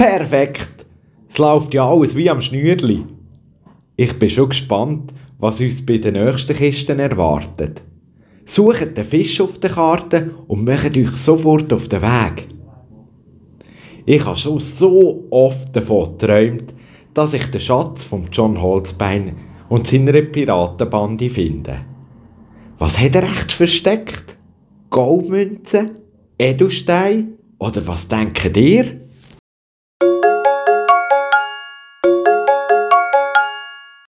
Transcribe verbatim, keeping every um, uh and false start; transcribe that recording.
Perfekt! Es läuft ja alles wie am Schnürli. Ich bin schon gespannt, was uns bei den nächsten Kisten erwartet. Sucht den Fisch auf der Karte und macht euch sofort auf den Weg. Ich habe schon so oft davon geträumt, dass ich den Schatz von John Holzbein und seiner Piratenbande finde. Was hat er echt versteckt? Goldmünzen? Edelsteine? Oder was denkt ihr?